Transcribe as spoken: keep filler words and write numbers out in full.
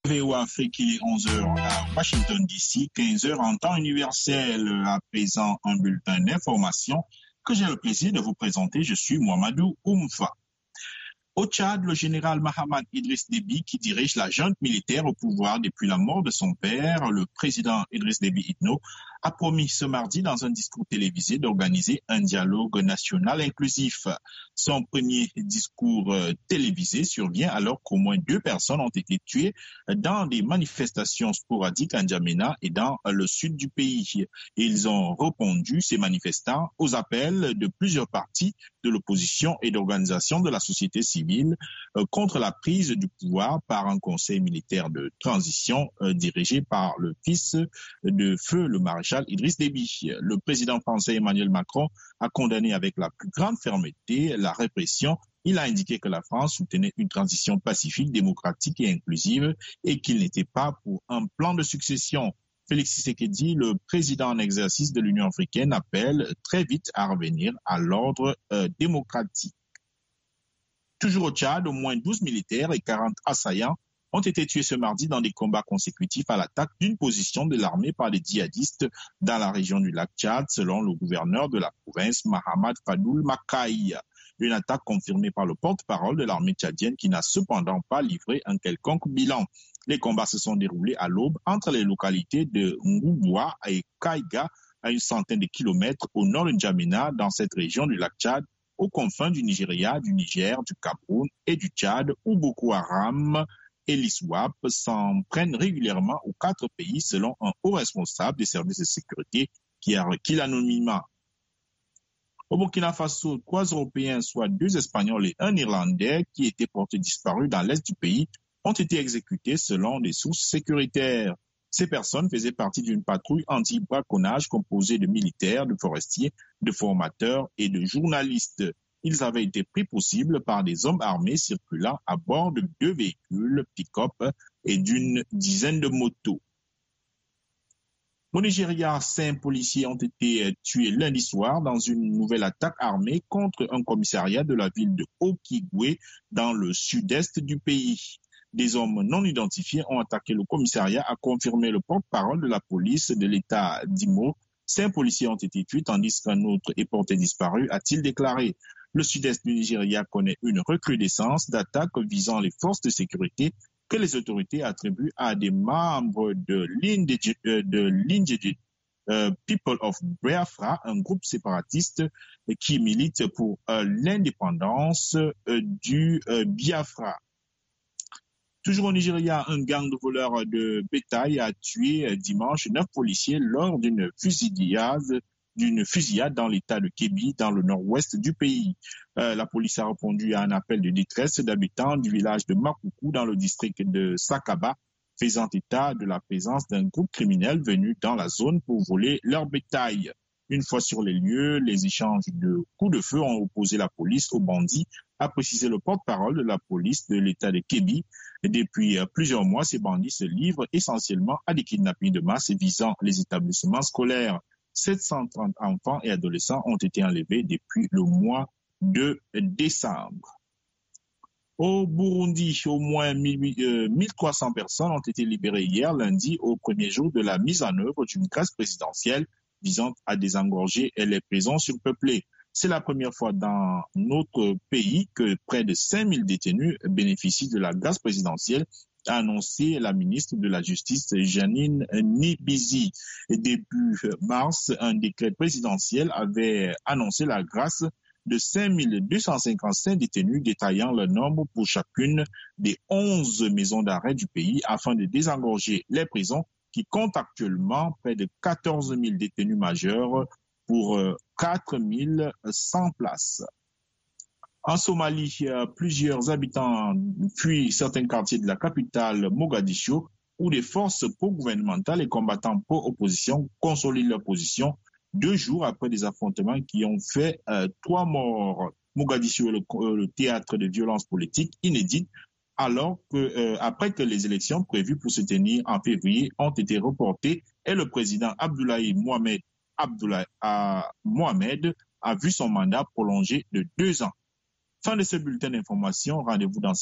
V O Afrique, il est onze heures à Washington D C, quinze heures en temps universel. À présent, un bulletin d'information que j'ai le plaisir de vous présenter. Je suis Mohamedou Oumfa. Au Tchad, le général Mahamat Idriss Déby, qui dirige la junte militaire au pouvoir depuis la mort de son père, le président Idriss Déby Itno, a promis ce mardi dans un discours télévisé d'organiser un dialogue national inclusif. Son premier discours euh, télévisé survient alors qu'au moins deux personnes ont été tuées dans des manifestations sporadiques à N'Djamena et dans euh, le sud du pays. Ils ont répondu, ces manifestants, aux appels de plusieurs partis de l'opposition et d'organisations de la société civile euh, contre la prise du pouvoir par un conseil militaire de transition euh, dirigé par le fils de feu, le maréchal Idriss Déby. Le président français Emmanuel Macron a condamné avec la plus grande fermeté la répression. Il a indiqué que la France soutenait une transition pacifique, démocratique et inclusive et qu'il n'était pas pour un plan de succession. Félix Tshisekedi, le président en exercice de l'Union africaine, appelle très vite à revenir à l'ordre euh, démocratique. Toujours au Tchad, au moins douze militaires et quarante assaillants ont été tués ce mardi dans des combats consécutifs à l'attaque d'une position de l'armée par des djihadistes dans la région du lac Tchad, selon le gouverneur de la province, Mahamad Fadoul Makaï. Une attaque confirmée par le porte-parole de l'armée tchadienne qui n'a cependant pas livré un quelconque bilan. Les combats se sont déroulés à l'aube entre les localités de Ngouboua et Kaïga, à une centaine de kilomètres au nord de N'Djamena, dans cette région du lac Tchad, aux confins du Nigeria, du Niger, du Cameroun et du Tchad, où Boko Haram et l'ISWAP s'en prennent régulièrement aux quatre pays, selon un haut responsable des services de sécurité qui a requis l'anonymat. Au Burkina Faso, trois Européens, soit deux Espagnols et un Irlandais, qui étaient portés disparus dans l'est du pays, ont été exécutés selon des sources sécuritaires. Ces personnes faisaient partie d'une patrouille anti-braconnage composée de militaires, de forestiers, de formateurs et de journalistes. Ils avaient été pris pour cible par des hommes armés circulant à bord de deux véhicules pick-up et d'une dizaine de motos. Au Nigeria, cinq policiers ont été tués lundi soir dans une nouvelle attaque armée contre un commissariat de la ville de Okigwe dans le sud-est du pays. Des hommes non identifiés ont attaqué le commissariat, a confirmé le porte-parole de la police de l'État d'Imo. Cinq policiers ont été tués tandis qu'un autre est porté disparu, a-t-il déclaré. Le sud-est du Nigeria connaît une recrudescence d'attaques visant les forces de sécurité que les autorités attribuent à des membres de l'Indigène uh, People of Biafra, un groupe séparatiste qui milite pour uh, l'indépendance uh, du uh, Biafra. Toujours au Nigeria, un gang de voleurs de bétail a tué dimanche neuf policiers lors d'une fusillade, d'une fusillade dans l'état de Kebbi, dans le nord-ouest du pays. Euh, la police a répondu à un appel de détresse d'habitants du village de Makoukou dans le district de Sakaba, faisant état de la présence d'un groupe criminel venu dans la zone pour voler leur bétail. Une fois sur les lieux, les échanges de coups de feu ont opposé la police aux bandits, a précisé le porte-parole de la police de l'état de Kebbi. Depuis plusieurs mois, ces bandits se livrent essentiellement à des kidnappings de masse visant les établissements scolaires. sept cent trente enfants et adolescents ont été enlevés depuis le mois de décembre. Au Burundi, au moins mille trois cents personnes ont été libérées hier lundi au premier jour de la mise en œuvre d'une grâce présidentielle visant à désengorger les prisons surpeuplées. C'est la première fois dans notre pays que près de cinq mille détenus bénéficient de la grâce présidentielle, a annoncé la ministre de la Justice, Janine Nibizi. Début mars, un décret présidentiel avait annoncé la grâce de cinq mille deux cent cinquante-cinq détenus, détaillant le nombre pour chacune des onze maisons d'arrêt du pays afin de désengorger les prisons qui comptent actuellement près de quatorze mille détenus majeurs pour quatre mille cent places. En Somalie, plusieurs habitants fuient certains quartiers de la capitale Mogadiscio où des forces pro-gouvernementales et combattants pro-opposition consolident leur position deux jours après des affrontements qui ont fait euh, trois morts. Mogadiscio est le, euh, le théâtre de violences politiques inédites alors que, euh, après que les élections prévues pour se tenir en février ont été reportées et le président Abdoulaye Mohamed Abdoulaye à Mohamed a vu son mandat prolongé de deux ans. Fin de ce bulletin d'information. Rendez-vous dans